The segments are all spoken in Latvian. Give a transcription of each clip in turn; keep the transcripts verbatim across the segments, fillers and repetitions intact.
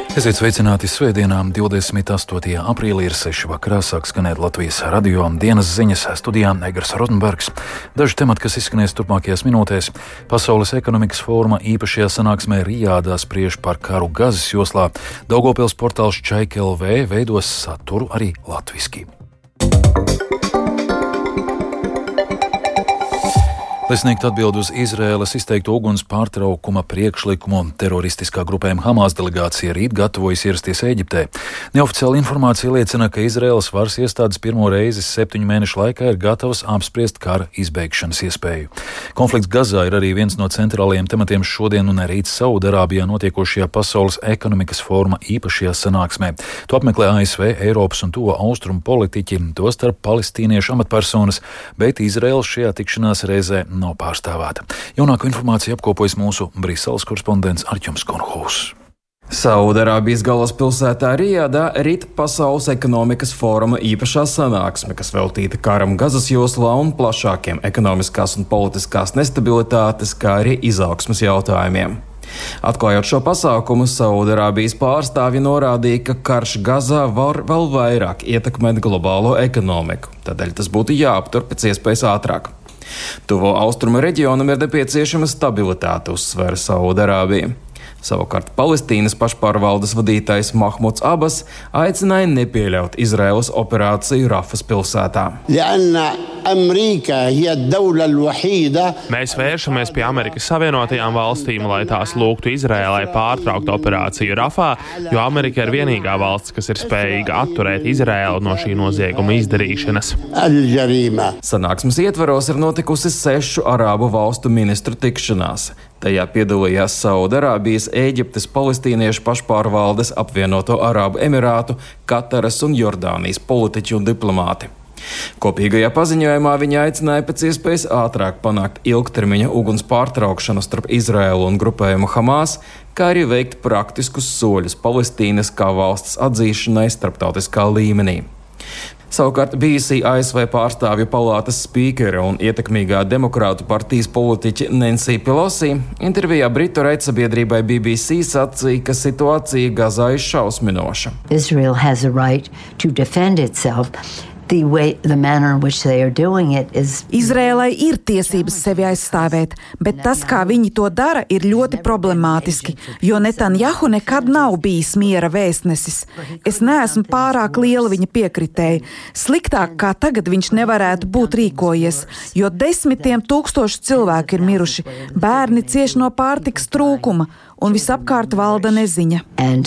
Esiet sveicināti svētdienām, divdesmit astotajā aprīlī ir seši vakarā, sāk skanēt Latvijas radio dienas ziņas, studijā Egars Rotenbergs. Daži temati, kas izskanēs turpmākajās minūtēs. Pasaules ekonomikas fóruma īpašajā sanāksmē Rijādā spriež par karu Gazas joslā. Daugavpils portāls Čaika L V veidos saturu arī latviski. Lai sniegtu atbildi uz Izraēlas izteikto uguns pārtraukuma priekšlikumu, teroristiskā grupējuma Hamas delegācija rīt gatavojas ierasties Ēģiptē. Neoficiāla informācija liecina, ka Izraēlas varas iestādes pirmo reizi septiņu mēnešu laikā ir gatavas apspriest kara izbeigšanas iespēju. Konflikts Gazā ir arī viens no centrālajiem tematiem šodien un rīt Saudarābijā notiekošajā Pasaules ekonomikas fóruma īpašajā sanāksmē. To apmeklē A S V, Eiropas un Tuvo austrumu politiķi, tostarp palestīniešu amatpersonas, bet Izraēla šajā tikšanās reizē nav pārstāvēta. Jaunāko informāciju apkopojas mūsu Briseles korespondents Arķums Konhovs. Saudarābijas galvaspilsētā Rijādā rīt Pasaules ekonomikas fóruma īpašā sanāksme, kas veltīta karam Gazas joslā un plašākiem ekonomiskās un politiskās nestabilitātes, kā arī izaugsmes jautājumiem. Atklājot šo pasākumu, Saudarābijas pārstāvji norādīja, ka karš Gazā var vēl vairāk ietekmēt globālo ekonomiku, tādēļ tas būtu jāaptur pēc iespējas ātrāk. Tuvo austrumu reģionam ir nepieciešama stabilitāte, uzsvēra Saudarābija. Savukārt Palestīnas pašpārvaldes vadītājs Mahmuds Abas aicināja nepieļaut Izraēlas operāciju Rafas pilsētā. Mēs vēršamies pie Amerikas Savienotajām valstīm, lai tās lūgtu Izraēlai pārtraukt operāciju Rafā, jo Amerika ir vienīgā valsts, kas ir spējīga atturēt Izraēlu no šī nozieguma izdarīšanas. Sanāksmes ietvaros ir notikusi sešu arābu valstu ministru tikšanās. Tajā piedalījās Saudarābijas, Ēģiptes, Palestīniešu pašpārvaldes, Apvienoto Arābu Emirātu, Kataras un Jordānijas politiķi un diplomāti. Kopīgajā paziņojumā viņi aicināja pēc iespējas ātrāk panākt ilgtermiņa uguns pārtraukšanu starp Izraēlu un grupējumu Hamas, kā arī veikt praktiskus soļus Palestīnas kā valsts atzīšanai starptautiskā līmenī. Savukārt bijusī A S V pārstāvju palātas spīkere un ietekmīgā demokrātu partijas politiķe Nancy Pelosi intervijā Britu raidsabiedrībai B B C sacīja, ka situācija Gazā ir šausminoša. Israel has a right to defend itself. The way, the manner in which they are doing it is... Izrēlai ir tiesības sevi aizstāvēt, bet tas, kā viņi to dara, ir ļoti problemātiski, jo Netanjahu nekad nav bijis miera vēstnesis. Es neesmu pārāk liela viņa piekritēja. Sliktāk kā tagad viņš nevarētu būt rīkojies, jo desmitiem tūkstoši cilvēku ir miruši, bērni cieš no pārtikas trūkuma un visapkārt valda neziņa.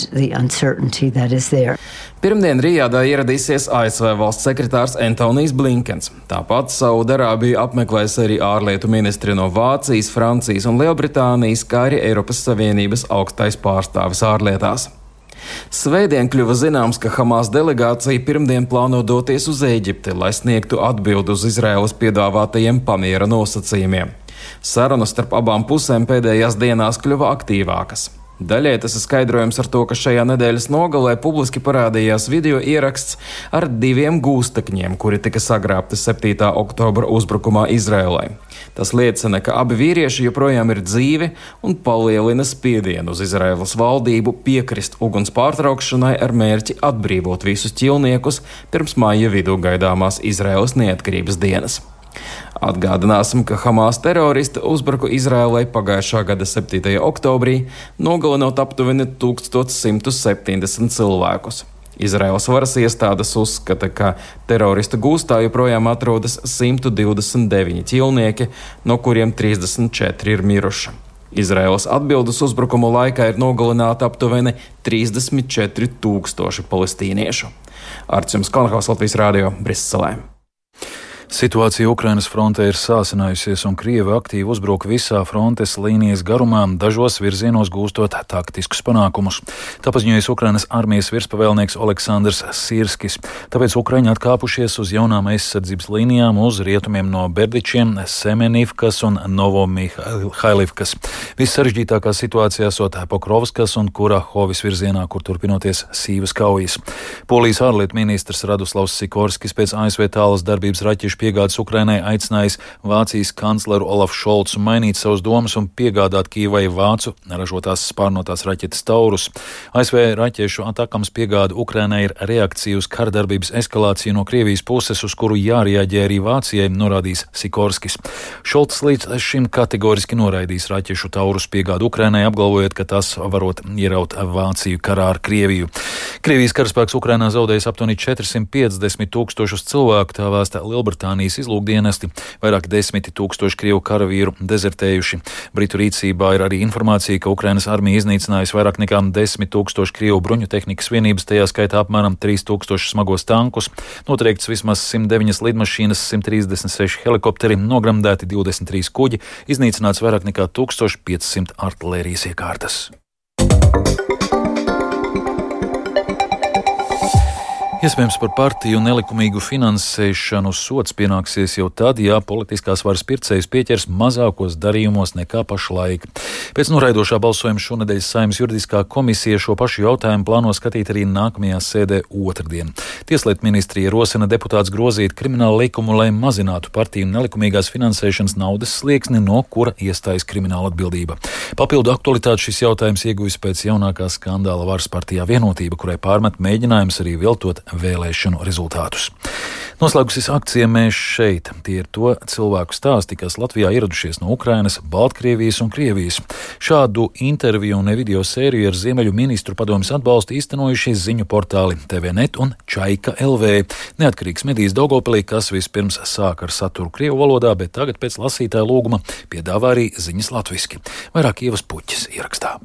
Pirmdien Rijādā ieradīsies A S V valsts sekretārs Antonijs Blinkens. Tāpat Saudarābiju apmeklēs arī ārlietu ministri no Vācijas, Francijas un Lielbritānijas, kā arī Eiropas Savienības augstais pārstāvis ārlietās. Svētdien kļuva zināms, ka Hamas delegācija pirmdien plāno doties uz Ēģipti, lai sniegtu atbildi uz Izraēlas piedāvātajiem pamiera nosacījumiem. Sarunas starp abām pusēm pēdējās dienās kļuva aktīvākas. Daļai tas ir skaidrojums ar to, ka šajā nedēļas nogalē publiski parādījās video ieraksts ar diviem gūstekņiem, kuri tika sagrābti septītā oktobra uzbrukumā Izraēlai. Tas liecina, ka abi vīrieši joprojām ir dzīvi un palielina spiedienu uz Izraēlas valdību piekrist uguns pārtraukšanai ar mērķi atbrīvot visus ķilniekus pirms māja vidū gaidāmās Izraēlas neatkarības dienas. Atgādināsim, ka Hamas teroristi uzbruka Izraēlai pagājušā gada septītajā oktobrī, nogalinot aptuveni tūkstoš simt septiņdesmit cilvēkus. Izraēlas varas iestādes uzskata, ka teroristu gūstā joprojām atrodas simt divdesmit deviņi ķilnieki, no kuriem trīsdesmit četri ir miruši. Izraēlas atbildes uzbrukumu laikā ir nogalināti aptuveni trīsdesmit četri tūkstoši palestīniešu. Arķums Konhovs, Latvijas radio, Briselē. Situācija Ukrainas frontē ir sāsinājusies un Krievi aktīvi uzbruk visā frontes līnijas garumā, dažos virzienos gūstot taktiskus panākumus. Tā paziņojas Ukrainas armijas virspavēlnieks Oleksandrs Sirskis. Tāpēc Ukraiņi atkāpušies uz jaunām aizsardzības līnijām uz rietumiem no Berdičiem, Semenivkas un Novomihailivkas. Vissarežģītākā situācijā esot Pokrovskas un Kurahovis virzienā, kur turpinoties sīvas kaujas. Polijas ārlietu ministrs Radoslavs Sikorskis pēc A S V tālas darbības raķešu ieroču piegādes Ukrainai aicinājis Vācijas kancleru Olafu Šolcu mainīt savus domas un piegādāt Kijevai vācu ražotās spārnotās raķetes Taurus. A S V raķešu atakams piegāda Ukrainai ir reakcija uz kardarbības eskalāciju no Krievijas puses, uz kuru jārieģē arī Vācijai, norādījis Sikorskis. Šolts līdz šim kategoriski noraidījis raķešu Taurus piegādu Ukrainai, apgalvojot, ka tas varot ieraut Vāciju karā ar Krieviju. Krievijas karaspēks Ukrainā zaudējis aptuveni četrsimt piecdesmit tūkstošus cilvēku, tā vēsta Lielbritānijas izlūkdienesti. Vairāk desmit tūkstoši krievu karavīru dezertējuši. Britu rīcībā ir arī informācija, ka Ukrainas armija iznīcinājusi vairāk nekā desmit tūkstoši krievu bruņu tehnikas vienības, tajā skaitā apmēram trīs tūkstoši smagos tankus, notriekts vismaz simt deviņas lidmašīnas, simt trīsdesmit seši helikopteri, nogremdēti divdesmit trīs kuģi, iznīcināts vairāk nekā tūkstoš piecsimt artilērijas iekārtas. Iespējams, par partiju nelikumīgu finansēšanu sods pienāksies jau tad, ja politiskās varas pircējs pieķers mazākos darījumos nekā pašlaik. Pēc noraidošā balsojuma šonedēļ Saeimas juridiskā komisija šo pašu jautājumu plāno skatīt arī nākamajā sēdē otrdien. Tieslietu ministrija rosina deputātus grozīt kriminālu likumu, lai mazinātu partiju nelikumīgās finansēšanas naudas slieksni, no kura iestājas krimināla atbildība. Papildu aktualitāti šis jautājums ieguvis pēc jaunākā skandāla Varas partijā Vienotība, kurai pārmet mēģinājums arī viltot vēlēšanu rezultātus. Noslēgusies akcija Mēs šeit. Tie ir to cilvēku stāsti, kas Latvijā ieradušies no Ukrainas, Baltkrievijas un Krievijas. Šādu interviju un video sēriju ar Ziemeļu ministru padomjas atbalstu īstenojušies ziņu portāli T V net un Čaika L V. Neatkarīgs medijs Daugavpilī, kas vispirms sāk ar saturu krievu valodā, bet tagad pēc lasītāja lūguma piedāvā arī ziņas latviski. Vairāk Ievas Puķis ierakstā.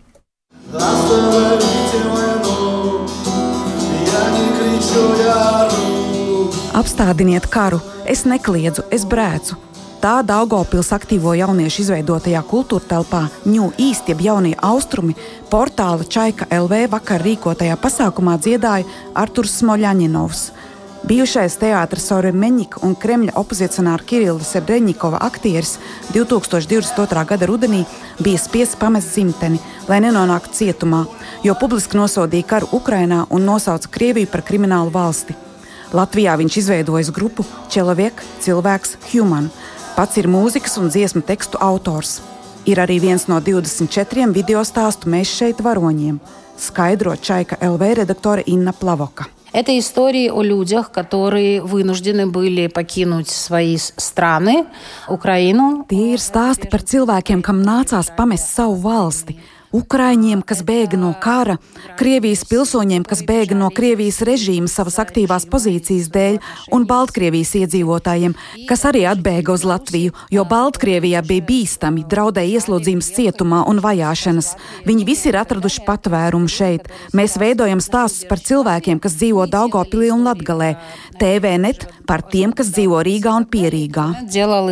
Apstādiniet karu, es nekliedzu, es brēcu. Tā Daugavpils aktīvo jauniešu izveidotajā kultūra telpā Ņū Īst, jeb jaunie austrumi, portāla Čaika L V vakar rīkotajā pasākumā dziedāja Arturs Smoļaņinovs. Bijušais teātra Soremeņika un Kremļa opozicionāra Kirila Sebreņikova aktieris divi tūkstoši divdesmit otrā gada rudenī bija spiests pamest dzimteni, lai nenonāktu cietumā, jo publiski nosodīja karu Ukrainā un nosauca Krieviju par kriminālu valsti. Latvijā viņš izveidojis grupu Čeloviek, cilvēks, human. Pats ir mūzikas un dziesmu tekstu autors. Ir arī viens no divdesmit četriem video stāstu Mēs šeit varoņiem, skaidro Čaika L V redaktore Inna Plavoka. Это истории о людях, которые вынуждены были покинуть свои страны, Украину. Tie ir stāsti par cilvēkiem, kam nācās pamest savu valsti. Ukraiņiem, kas bēga no kara, Krievijas pilsoņiem, kas bēga no Krievijas režīma savas aktīvās pozīcijas dēļ, un Baltkrievijas iedzīvotājiem, kas arī atbēga uz Latviju, jo Baltkrievijā bija bīstami, draudēja ieslodzījums cietumā un vajāšanas. Viņi visi ir atraduši patvērumu šeit. Mēs veidojam stāstus par cilvēkiem, kas dzīvo Daugavpilī un Latgalē. T V net par tiem, kas dzīvo Rīgā un Pierīgā.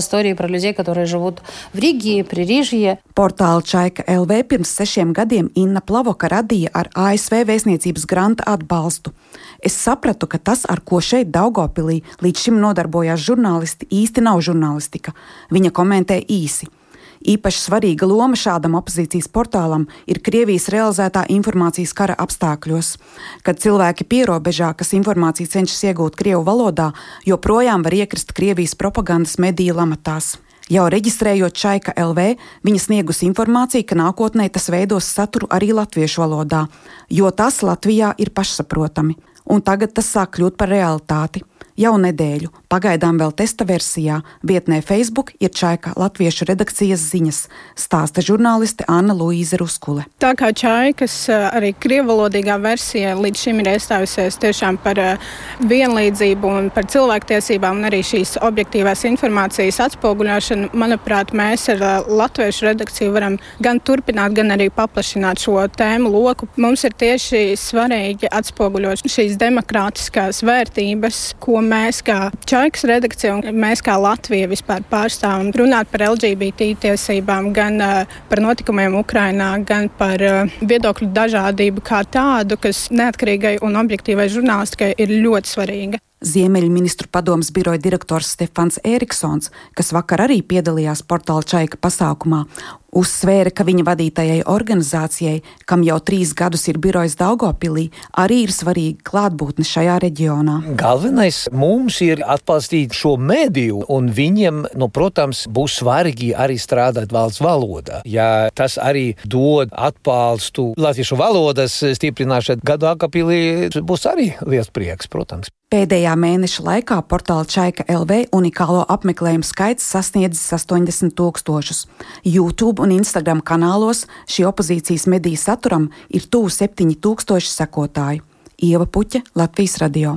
Portāla Čaika L V pirms sešiem gadiem Inna Plavoka radīja ar A S V vēstniecības granta atbalstu. Es sapratu, ka tas, ar ko šeit Daugavpilī līdz šim nodarbojās žurnālisti, īsti nav žurnālistika. Viņa komentē īsi. Īpaši svarīga loma šādam opozīcijas portālam ir Krievijas realizētā informācijas kara apstākļos, kad cilvēki pierobežā, kas informāciju cenšas iegūt krievu valodā, joprojām var iekrist Krievijas propagandas mediju lamatās. Jau reģistrējot Čaika L V, viņa sniegus informāciju, ka nākotnē tas veidos saturu arī latviešu valodā, jo tas Latvijā ir pašsaprotami. Un tagad tas sāk kļūt par realitāti. Jau nedēļu, pagaidām vēl testa versijā, vietnē Facebook ir Čaika latviešu redakcijas ziņas, stāsta žurnāliste Anna Luīze Ruskule. Tā kā Čaikas arī krievalodīgā versija līdz šim ir iestājusies tiešām par vienlīdzību un par cilvēktiesībām un arī šīs objektīvās informācijas atspoguļošanu, manuprāt, mēs ar latviešu redakciju varam gan turpināt, gan arī paplašināt šo tēmu loku. Mums ir tieši svarīgi atspoguļot šīs demokrātiskās vērtības, ko mēs kā Čaikas redakcija un mēs kā Latvija vispār pārstāvam, runāt par L G B T tiesībām, gan uh, par notikumiem Ukrainā, gan par uh, viedokļu dažādību kā tādu, kas neatkarīgai un objektīvai žurnālistikai ir ļoti svarīga. Ziemeļu ministru padomes biroja direktors Stefans Eriksons, kas vakar arī piedalījās portāla Čaika pasākumā, Uzsvēra, ka viņa vadītajai organizācijai, kam jau trīs gadus ir birojas Daugavpilī, arī ir svarīga klātbūtne šajā reģionā. Galvenais mums ir atbalstīt šo mediju, un viņiem, nu, protams, būs svarīgi arī strādāt valsts valodā. Ja tas arī dod atbalstu latviešu valodas stiprināšanu Daugavpilī, būs arī liels prieks, protams. Pēdējā mēneša laikā portāla Čaika L V unikālo apmeklējumu skaits sasniedzis astoņdesmit tūkstošus. YouTube un Instagram kanālos šī opozīcijas mediju saturam ir tuvu septiņi tūkstoši sekotāju. Ieva Puķe, Latvijas radio.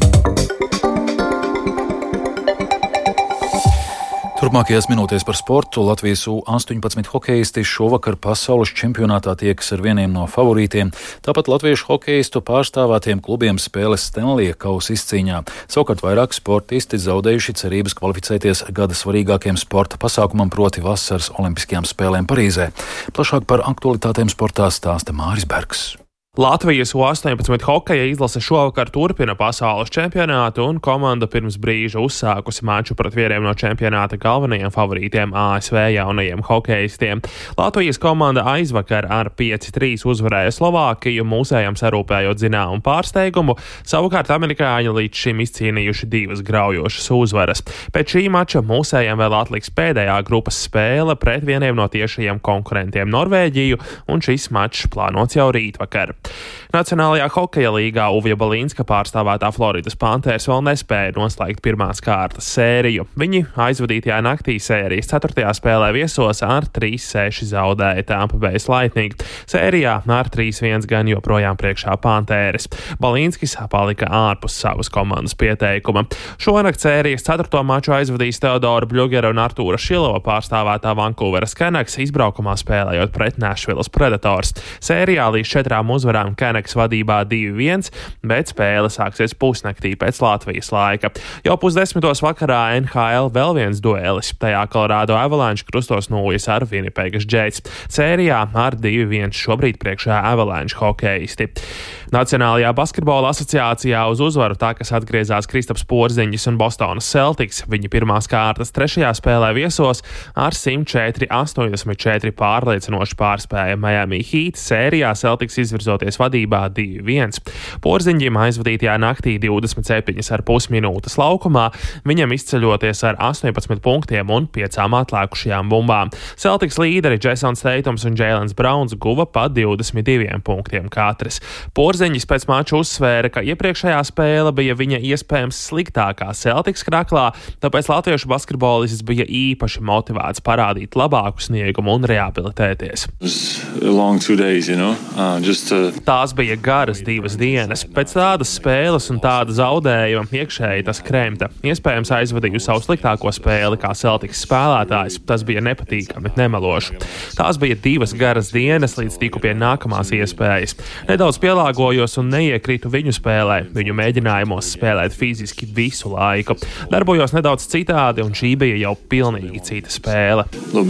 Turpmākajās minūtēs par sportu Latvijas U astoņpadsmit hokeisti šovakar pasaules čempionātā tiekas ar vieniem no favorītiem. Tāpat latviešu hokeistu pārstāvētiem klubiem spēles Stanley kausa izcīņā. Savukārt vairāk sportisti zaudējuši cerības kvalificēties gada svarīgākiem sporta pasākumam, proti vasaras olimpiskajām spēlēm Parīzē. Plašāk par aktualitātēm sportā stāsta Māris Bergs. Latvijas U astoņpadsmit hokeja izlase šovakar turpina pasaules čempionātu, un komanda pirms brīža uzsākusi maču pret vieniem no čempionāta galvenajiem favorītiem A S V jaunajiem hokeistiem. Latvijas komanda aizvakar ar pieci trīs uzvarēja Slovākiju, mūsējam sarūpējot zināmu pārsteigumu, savukārt amerikāņi līdz šim izcīnījuši divas graujošas uzvaras. Pēc šī mača mūsējam vēl atliks pēdējā grupas spēle pret vieniem no tiešajiem konkurentiem Norvēģiju, un šis mačs plānots jau rītvakar. Nacionālajā hokeja līgā Uvja Balīnska pārstāvētā Floridas Panthers vēl nespēja noslēgt pirmās kārtas sēriju. Viņi aizvadītajā naktī sērijas ceturtajā spēlē viesos ar trīs seši zaudēja Tampa Bay Lightning. Sērijā ar trīs viens gan joprojām priekšā Panthers. Balīnskis palika ārpus savas komandas pieteikuma. Šonakt sērijas ceturto maču aizvadīs Teodora Bļugera un Artūra Šilova pārstāvētā Vancouveras Canucks izbraukumā spēlējot pret Nashvilles Predators. Sērijā līdz četrām uzvarām Canucks vadībā divi viens, bet spēle sāksies pusnaktī pēc Latvijas laika. Jau pusdesmitos vakarā N H L vēl viens duelis. Tajā Colorado Avalanche krustos nulles ar Winnipegas Jets. Sērijā ar divi viens šobrīd priekšā Avalanche hokeisti. Nacionālajā basketbola asociācijā uz uzvaru takas atgriezās Kristaps Porziņģis un Bostonas Celtics. Viņi pirmās kārtas trešajā spēlē viesos ar simt četri astoņdesmit četri pārliecinoši pārspēja Miami Heat. Sērijā Celtics izvirzoties vadībā divi viens. Porziņģim aizvadītajā naktī divdesmit septiņas ar pus minūtes laukumā, viņam izceļoties ar astoņpadsmit punktiem un piecām atlēkušajām bumbām. Celtics līderi Jasons Tatums un Jēlens Brauns guva pa divdesmit diviem punktiem katrs. Porziņģis pēc mača uzsvēra, ka iepriekšējā spēle bija viņa iespējams sliktākā Celtics kraklā, tāpēc latviešu basketbolists bija īpaši motivēts parādīt labāku sniegumu un rehabilitēties. Days, you know? uh, just, uh... Tās bija garas divas dienas. Pēc tādas spēles un tāda zaudējuma iekšēji tas kremta. Iespējams aizvadīju savu sliktāko spēli kā Celtics spēlētājs. Tas bija nepatīkami, nemeloši. Tās bija divas garas dienas, līdz tiku pie nākamās iespējas. Nedaudz pielāgojos un neiekritu viņu spēlē, viņu mēģinājumos spēlēt fiziski visu laiku. Darbojos nedaudz citādi, un šī bija jau pilnīgi cita spēle.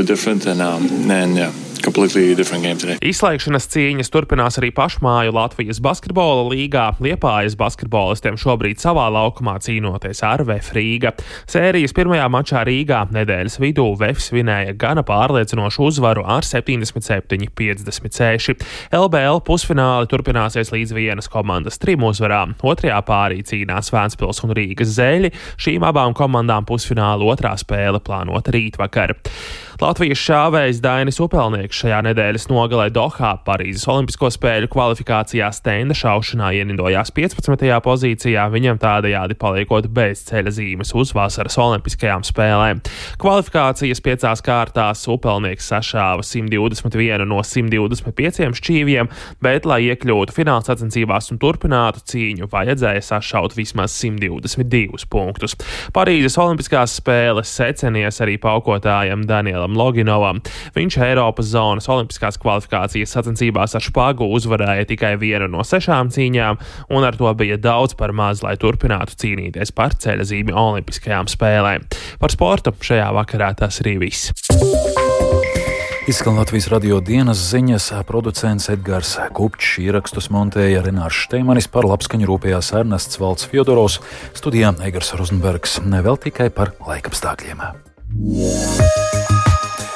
Izslēgšanas cīņas turpinās arī pašmāju Latvijas basketbola līgā. Liepājas basketbolistiem šobrīd savā laukumā cīnoties ar Vef Rīga. Sērijas pirmajā mačā Rīgā nedēļas vidū Vef svinēja gana pārliecinošu uzvaru ar septiņdesmit septiņi piecdesmit seši. L B L pusfināli turpināsies līdz vienas komandas trim uzvarām. Otrajā pārī cīnās Vēncpils un Rīgas Zeļi. Šīm abām komandām pusfināla otrā spēle plānota rītvakar. Latvijas šāvējs Dainis Upelnieks šajā nedēļas nogalē Dohā Parīzes Olimpisko spēļu kvalifikācijā stenda šaušanā ienidojās piecpadsmitajā pozīcijā, viņam tādējādi paliekot bez ceļa zīmes uz vasaras olimpiskajām spēlēm. Kvalifikācijas piecās kārtās Upelnieks sašāva simt divdesmit vienu no simt divdesmit pieciem šķīviem, bet, lai iekļūtu fināla sacensībās un turpinātu cīņu, vajadzēja sašaut vismaz simt divdesmit divus punktus. Parīzes Olimpiskās spēles secenies arī paukotājam Danielam Loginovam. Viņš Eiropas zonas olimpiskās kvalifikācijas sacensībās ar špagu uzvarēja tikai vienu no sešām cīņām, un ar to bija daudz par maz, lai turpinātu cīnīties par ceļazīmi olimpiskajām spēlēm. Par sportu šajā vakarā tas arī viss. Izskan Latvijas radio dienas ziņas, producents Edgars Kupčs, ierakstus montēja Renārs Šteimanis, par labskaņu rūpējās Ernests Valds Fjodorovs, studijā Eigars Rozenbergs, ne vēl tikai par laikapstākļiem.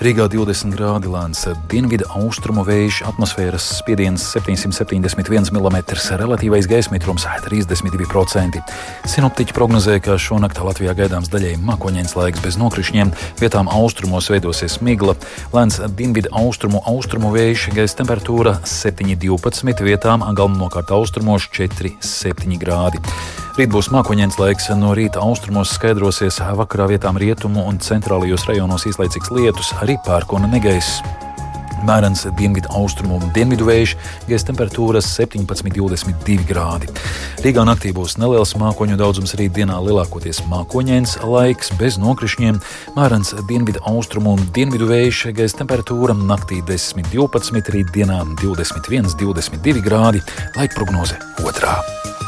Rīgā divdesmit grādi, lēns dienvidu austrumu vējš, atmosfēras spiediens septiņsimt septiņdesmit viens milimetrs, relatīvais gaismitrums trīsdesmit divi procenti. Sinoptiķi prognozē, ka šonakt Latvijā gaidāms daļēji mākoņains laiks bez nokrišņiem, vietām austrumos veidosies migla, lēns dienvidu austrumu austrumu vējš, gaisa temperatūra septiņi divpadsmit, vietām galvenokārt austrumos četri septiņi grādi. Rīt būs mākoņains laiks, no rīta austrumos skaidrosies, vakarā vietām rietumu un centrālajos rajonos īslaicīgs lietus, arī pērkona negaiss. Mērens dienvidu austrumu un dienvidu vējš, gaisa temperatūras septiņpadsmit divdesmit divi grādi. Rīgā naktī būs neliels mākoņu daudzums, rīt dienā lielākoties mākoņains laiks bez nokrišņiem. Mērens dienvidu austrumu un dienvidu vējš, gaisa temperatūra naktī desmit divpadsmit, rīt dienā divdesmit viens divdesmit divi grādi, laika prognoze otrā.